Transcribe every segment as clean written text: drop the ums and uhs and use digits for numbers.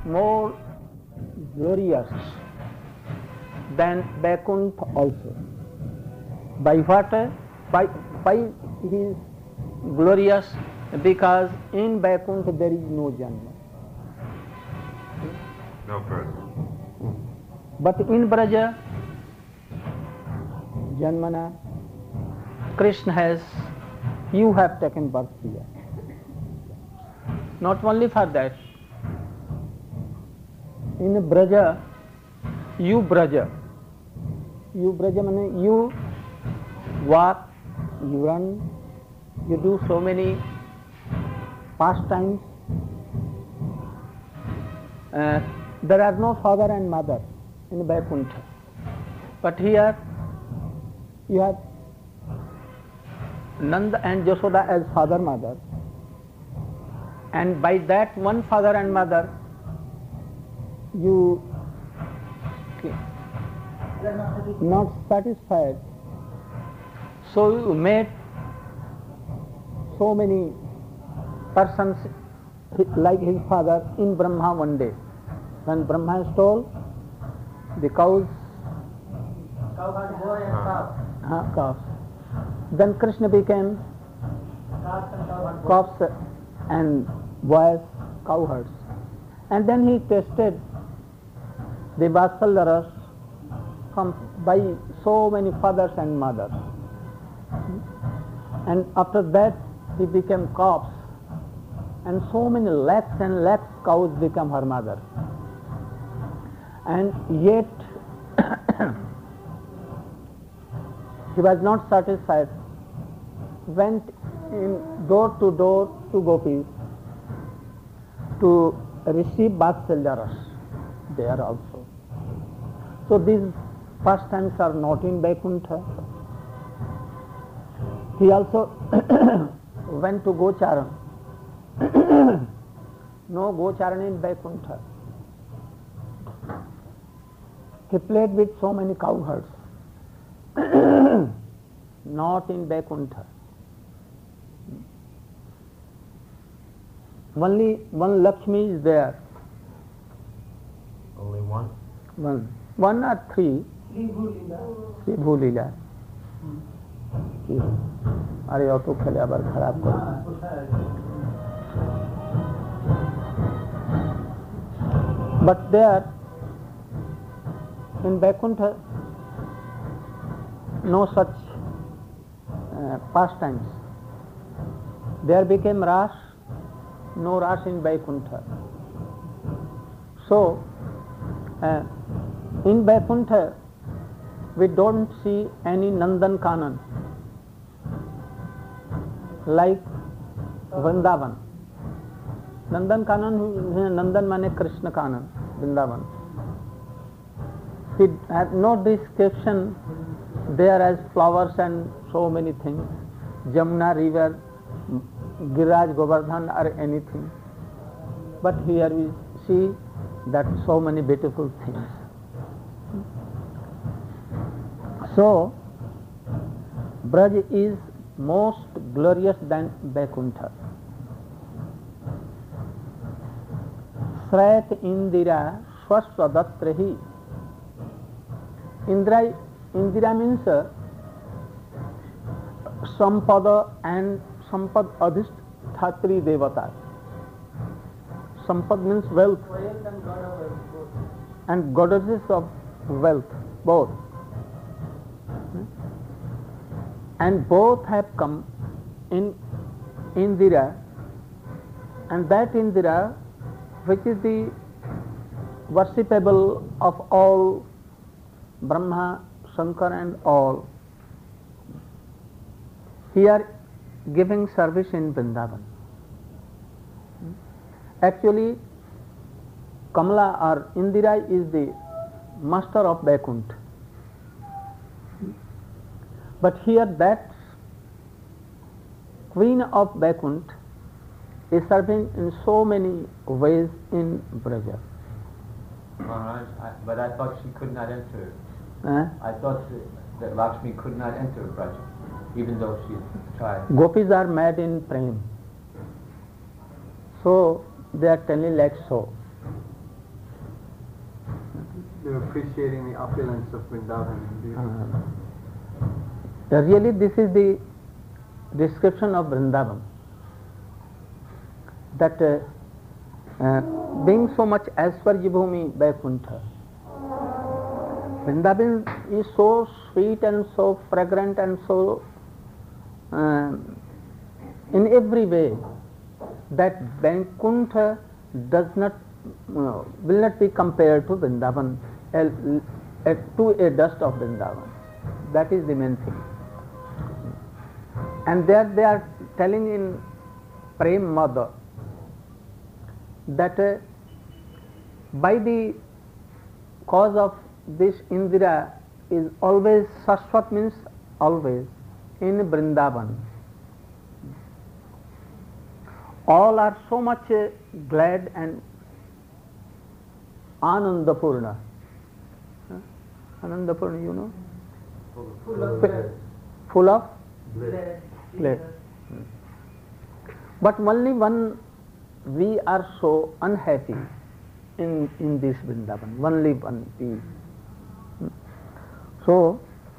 more glorious than Vaikuntha also. By what? By he is glorious because in Vaikuntha there is no Janma. No birth. But in Braja, Janmana, Krishna has, you have taken birth here. Not only for that, in Braja means you walk, you run, you do so many pastimes. There are no father and mother in Vaikuntha. But here you have Nanda and Yashoda as father mother, and by that one father and mother you not satisfied, so you made so many persons like his father in Brahma one day. When Brahma stole the cows, calves, then Krishna became calves and boys, cowherds, and then he tasted the Vatsalya ras by so many fathers and mothers, and after that he became calves, and so many lakhs and lakhs cows become her mother, and yet he was not satisfied, went in door to gopis to receive Vatsalya ras there also. So these pastimes are not in Vaikuntha. He also went to Gocharan. No Gocharan in Vaikuntha. He played with so many cowherds. Not in Vaikuntha. Only one Lakshmi is there. Only one? One or three? Sri Bhulila. अरे auto खेले आबार खराब कर but there in Vaikuntha no such pastimes. There became Ras, no Ras in Vaikuntha. So in Vaikuntha we don't see any Nandan Kanan like Vrindavan. Nandan Kanan, Nandan mane Krishna Kanan, Vrindavan. He had no description there as flowers and so many things, Jamuna river, Giraj, Govardhan or anything. But here we see that so many beautiful things. So, Braj is most glorious than Vaikuntha. Srayat Indira Swaswadatrahi. Indira means Sampada and Sampad Adhishthatri Devata. Sampad means wealth and goddesses of wealth, both. And both have come in Indira, and that Indira, which is the worshipable of all Brahma, Shankar and all, here giving service in Vrindavan. Actually, Kamala or Indira is the master of Vaikuntha. But here that queen of Vaikuntha is serving in so many ways in Braja. Maharaj, but I thought she could not enter. I thought that Lakshmi could not enter Braja, even though she tried. Gopis are mad in prem. So they are telling like so. They're appreciating the opulence of Vrindavan. Really, this is the description of Vrindavan. That being so much Aishwarya Bhumi Vaikuntha, Vrindavan is so sweet and so fragrant and so in every way that Vaikuntha does not will not be compared to Vrindavan, to a dust of Vrindavan. That is the main thing. And there they are telling in Prem Mada that by the cause of this Indira is always, Shashwat means always, in Vrindavan. All are so much glad and Anandapurna. Anandapurna, you know? Full of glad. But only one, we are so unhappy in this Vrindavan. Only one we. So,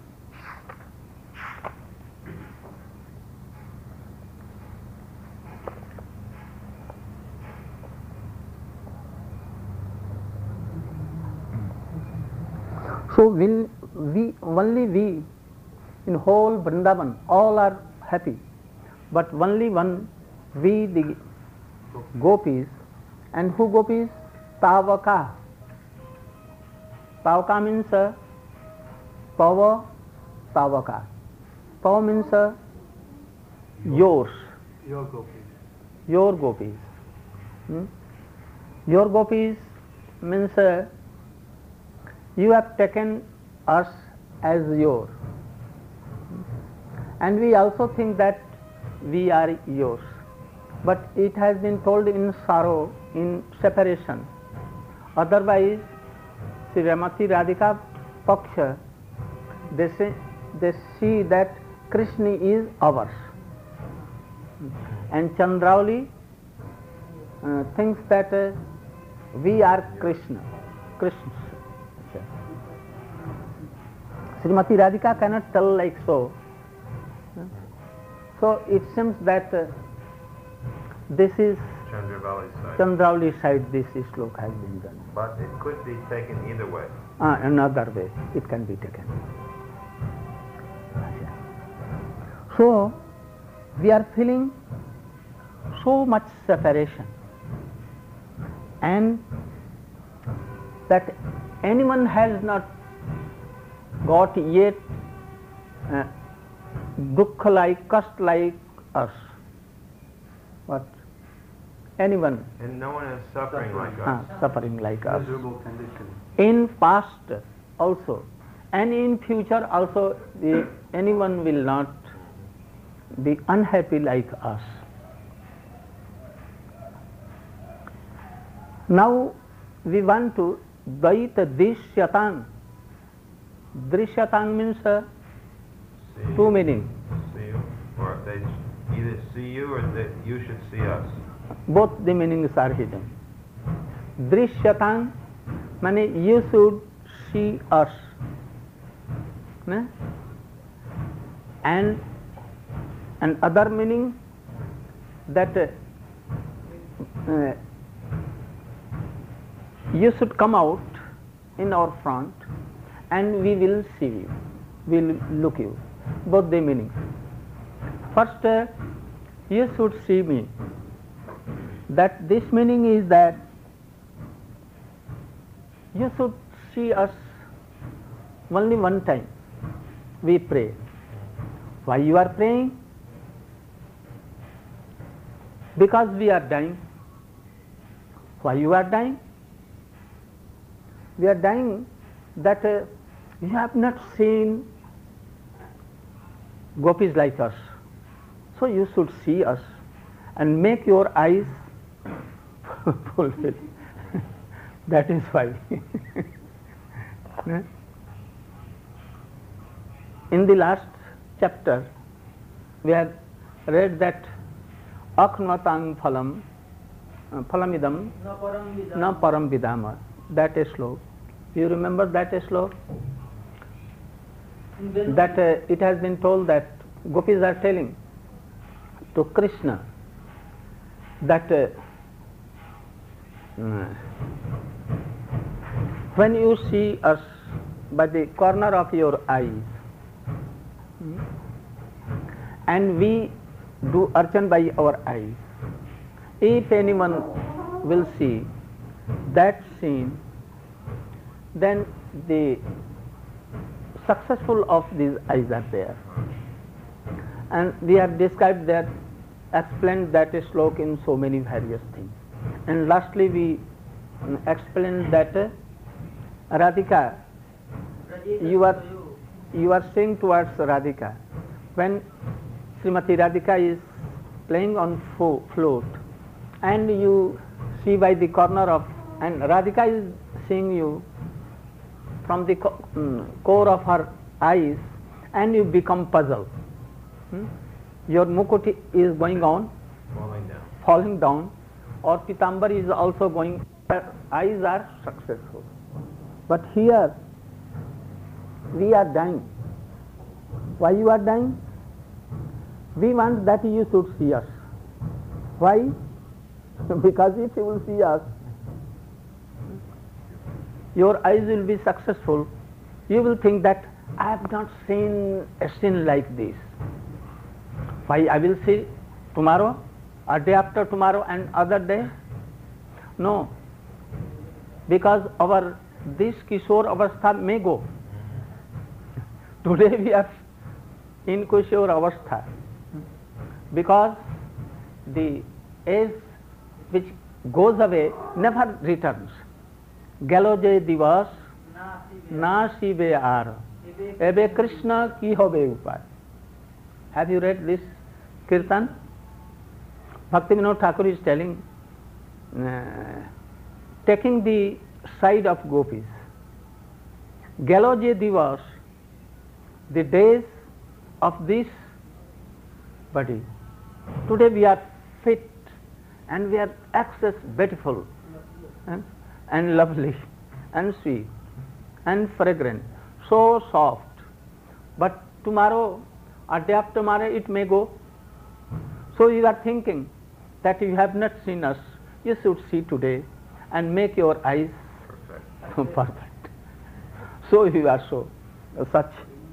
will we, only we in whole Vrindavan, all are happy, but only one, we the gopis. And who gopis? Tavaka. Tavaka means Pava, Tavaka. Pava means yours. Your gopis. Your gopis. Your gopis means you have taken us as your. And we also think that we are yours. But it has been told in sorrow, in separation. Otherwise, Srimati Radhika Paksha, they see that Krishna is ours. And Chandrauli thinks that we are Krishna's. Srimati Radhika cannot tell like so. So it seems that this is Chandravali side, this slok has been done. But it could be taken either way. Another way it can be taken. So we are feeling so much separation, and that anyone has not got yet dukkha like, kast like us. But anyone. And no one is suffering like us. Suffering like us. Miserable condition. In past also, and in future also, anyone will not be unhappy like us. Now we want to Dvaita Drishyatang. Drishyatang means two meanings. See you, or they either see you or that you should see us. Both the meanings are hidden. Drishyatang means you should see us. And other meaning that you should come out in our front and we will see you, we will look you. Both the meanings. First, you should see me. That this meaning is that you should see us only one time. We pray. Why you are praying? Because we are dying. Why you are dying? We are dying that you have not seen gopis like us. So you should see us and make your eyes fulfill. That is why. In the last chapter, we have read that Akhnatang phalam, phalamidam, na param vidama. That is slow. You remember that slok? That it has been told that gopis are telling to Krishna that when you see us by the corner of your eyes, and we do archan by our eyes, if anyone will see that scene, then the successful of these eyes are there. And we have described that, explained that slok in so many various things. And lastly we explained that Radhika, you are seeing towards Radhika. When Srimati Radhika is playing on flute, and you see by the corner of, and Radhika is seeing you from the core of her eyes, and you become puzzled. Your mukuti is going on, falling down, or pitambar is also going, eyes are successful. But here we are dying. Why you are dying? We want that you should see us. Why? Because if you will see us, your eyes will be successful. You will think that I have not seen a scene like this. Why I will see tomorrow, or day after tomorrow, and other day? No. Because this Kishore Avastha may go. Today we are in Kishore Avastha, because the age which goes away never returns. Gelo je divas na shibe ar, ebe Krishna ki hobe upar. Have you read this Kirtan? Bhakti Vinod Thakur is telling, taking the side of gopis. Gelo je divas, the days of this body. Today we are fit and we are excess beautiful and lovely and sweet and fragrant, so soft. But tomorrow or day after tomorrow it may go. So you are thinking that you have not seen us, you should see today and make your eyes perfect. So you are such.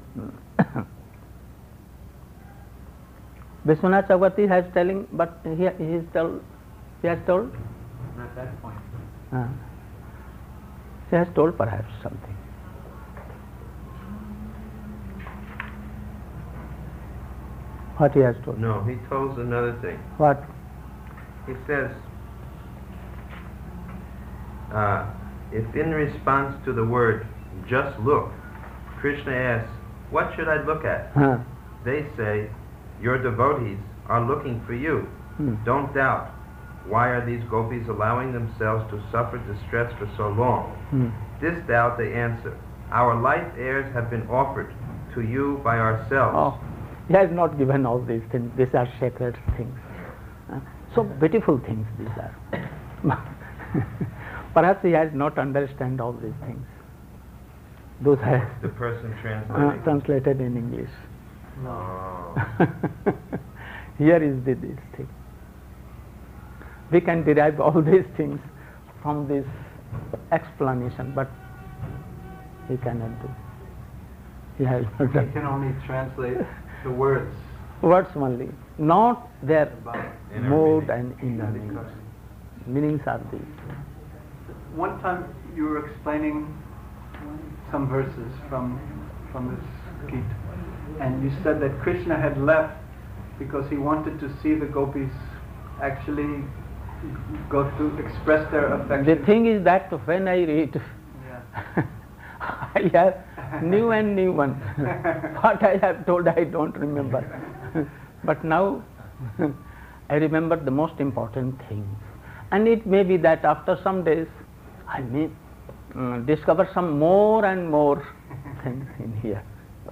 Vishwanath Chakravarti has telling, but he has told. At that point. He has told perhaps something. What he has told? No, he told another thing. What? He says, if in response to the word, just look, Krishna asks, what should I look at? They say, your devotees are looking for you. Don't doubt. Why are these gopis allowing themselves to suffer distress for so long? This doubt they answer, our life heirs have been offered to you by ourselves. Oh, he has not given all these things. These are sacred things. So beautiful things these are. Perhaps he has not understand all these things. Those are The person translating. translated in English. Oh. Here is this thing. We can derive all these things from this explanation, but he cannot do. He has not He done. can only translate the words. Words only, not their Inner mood meaning. and inner meanings. Meanings are these. One time you were explaining some verses from this Gita, and you said that Krishna had left because he wanted to see the gopis actually go to express their affection. The thing is that when I read, Yeah. I have new and new one. What I have told I don't remember. But now I remember the most important things. And it may be that after some days I may discover some more and more things in here.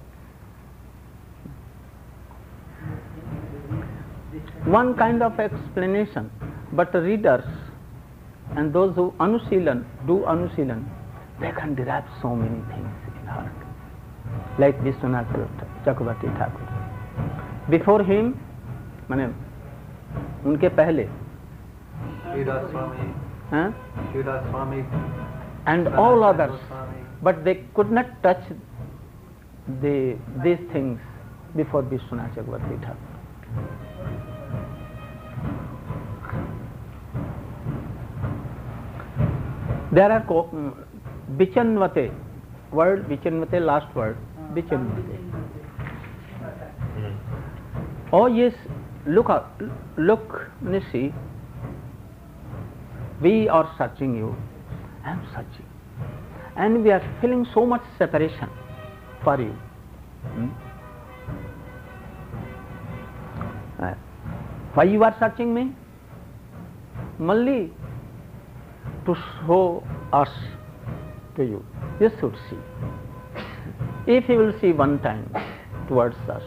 One kind of explanation, but readers and those who do anusilan, they can derive so many things in heart. Like Vishwanath Chakravarti Thakur. Before him, माने उनके पहले, Sridhar Swami, huh? Sridhar Swami, and all others, but they could not touch these things before Vishwanath Chakravarti Thakur. There are Vichanvate, word Vichanvate, last word, Vichanvate. Oh yes, look, Nishi, we are searching you, I am searching. And we are feeling so much separation for you. Why you are searching me? Only to show us to you. You should see. If you will see one time towards us,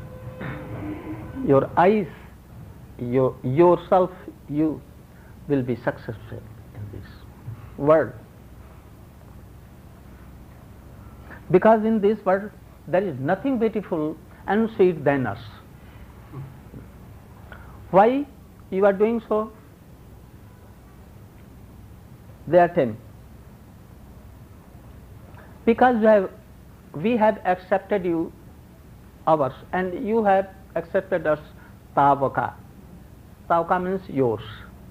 your eyes, yourself, you will be successful in this world. Because in this world there is nothing beautiful and sweet than us. Why you are doing so? They are telling. Because we have accepted you, ours, and you have accepted us, Tavaka. Tavaka means yours.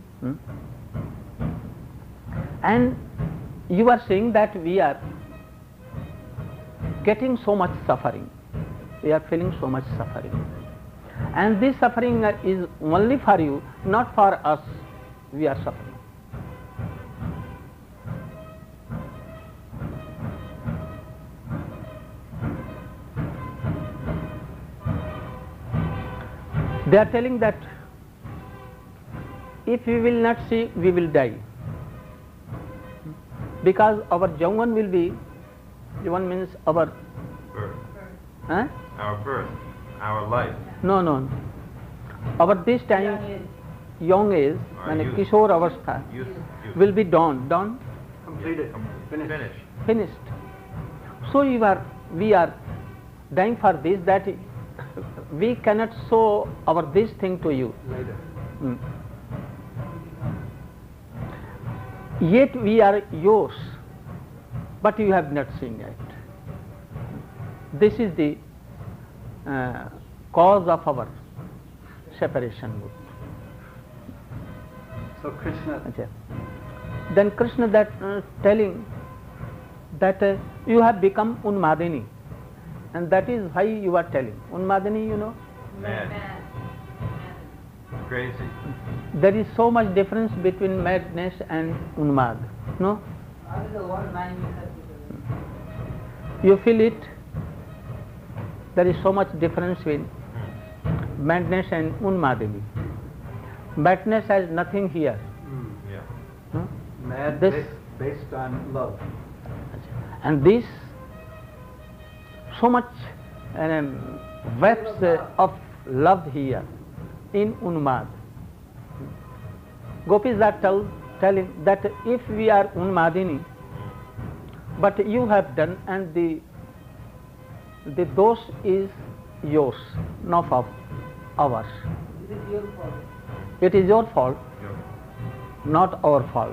And you are saying that we are getting so much suffering. We are feeling so much suffering. And this suffering is only for you, not for us. We are suffering. They are telling that if we will not see, we will die. Because our Jauvan will be, Jauvan means our birth. Huh? Our birth, our life. No. Our this time, young age, and Kishore Avastha, will be dawn. completed, Finished. So we are dying for this, that we cannot show our this thing to you. Later. Yet we are yours, but you have not seen it. This is the cause of our separation. So Krishna. Then Krishna that telling that you have become Unmadini, and that is why you are telling. Unmadini, you know? Mad. Crazy. There is so much difference between madness and Unmad. No? You feel it? There is so much difference between madness and Unmadini. Madness has nothing here. Yeah. No? Mad This- based on love. And this so much webs of love here in Unmad. Gopis are telling that if we are Unmadini, but you have done, and the dosh is yours, not of ours. It is your fault, not our fault.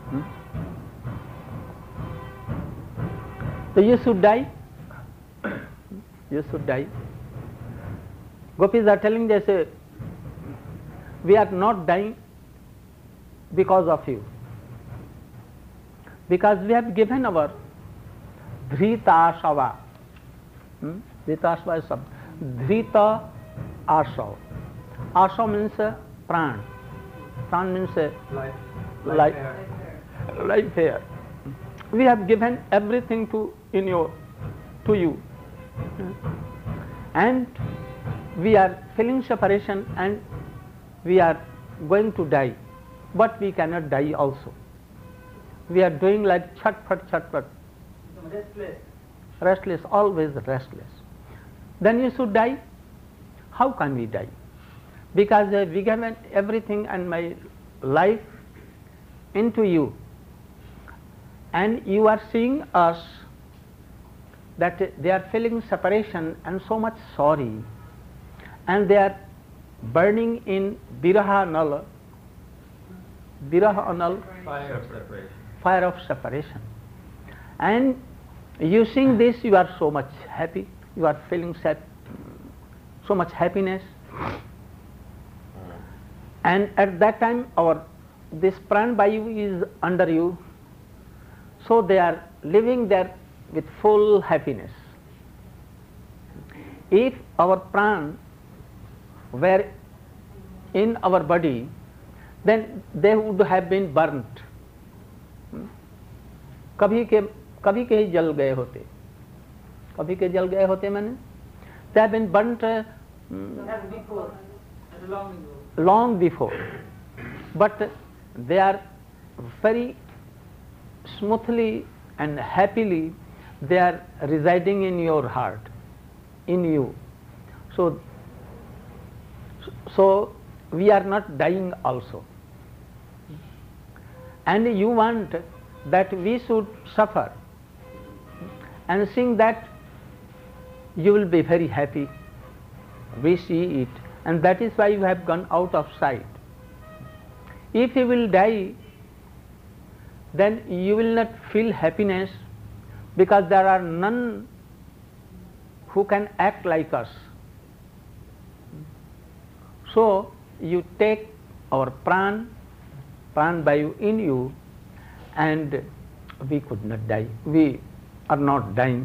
So you should die. You should die. Gopis are telling this, we are not dying because of you. Because we have given our Dhrita Ashava. Dhrita Ashava is something. Dhrita Ashava. Ashava means pran. Pran means life here. We have given everything to you. And we are feeling separation, and we are going to die, but we cannot die also. We are doing like chatpat. Restless, always restless. Then you should die. How can we die? Because we given everything and my life into you. and you are seeing us that they are feeling separation and so much sorry, and they are burning in viraha anal, Fire of separation. fire of separation. And you seeing this, you are so much happy, you are feeling so much happiness. And at that time this pran vayu is under you, so they are living there with full happiness. If our pran were in our body, then they would have been burnt. कभी के ही जल गए होते, कभी के जल गए होते मैंने, they have been burnt long before, but they are very smoothly and happily they are residing in your heart, in you. So we are not dying also, and you want that we should suffer, and seeing that you will be very happy. We see it, and that is why you have gone out of sight. If you will die, then you will not feel happiness, because there are none who can act like us. So you take our pran vayu in you, and we could not die. We are not dying.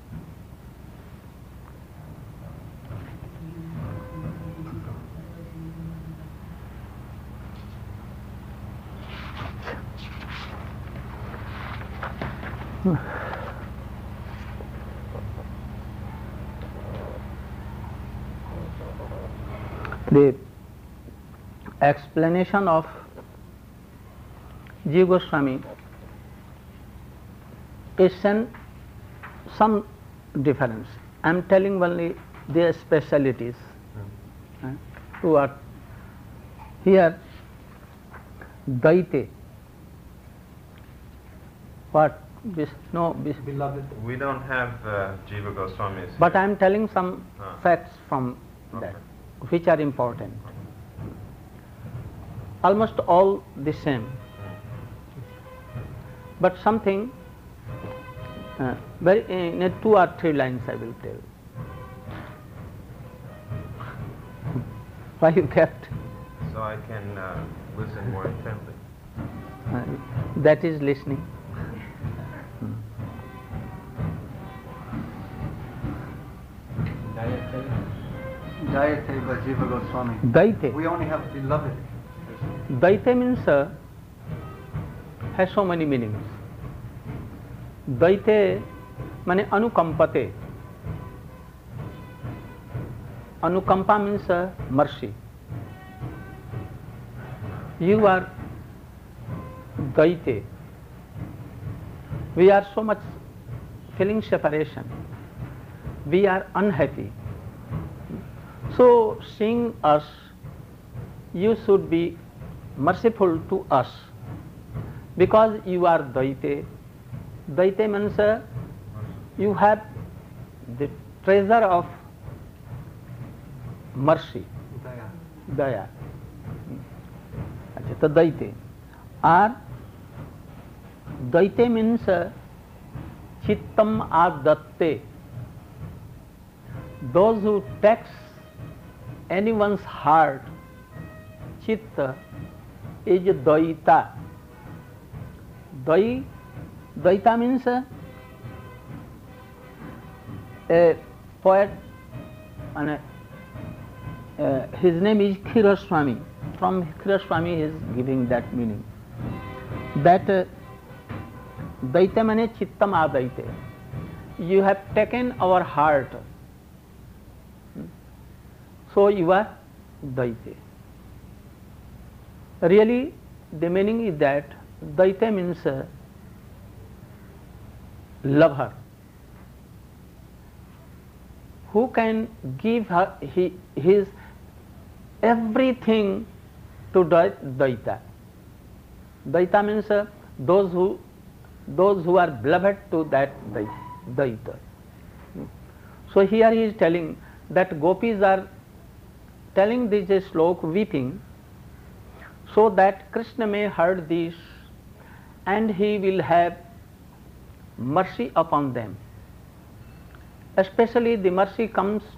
The explanation of Jiva Goswami is some difference. I am telling only their specialities. Who are here? Daite. What? Beloved. We don't have Jiva Goswamis. But I am telling some facts from that, Okay. which are important. Almost all the same, but something very in 2 or 3 lines I will tell. Why you kept? So I can listen more intently. That is listening. Jayate Jiva Goswami. Daite. We only have beloved. Daite means has so many meanings. Daite means anukampate. Anukampa means mercy. You are Daite. We are so much feeling separation. We are unhappy. So seeing us, you should be merciful to us, because you are Daite. Daite means you have the treasure of mercy, Daya. अच्छा, तो Daite. Or Daite means Chittam Adatte. Those who tax anyone's heart, Chitta, is Daita. Daita means a poet, and his name is Khiraswami. From Khiraswami he is giving that meaning. That Daita means Chittam Adaite. You have taken our heart, so you are Daite. Really, the meaning is that Daite means lover, who can give his everything to Daita. Daita means those who those who are beloved to that Daita. So here he is telling that gopis are telling this slok weeping, so that Krishna may heard this and he will have mercy upon them. Especially the mercy comes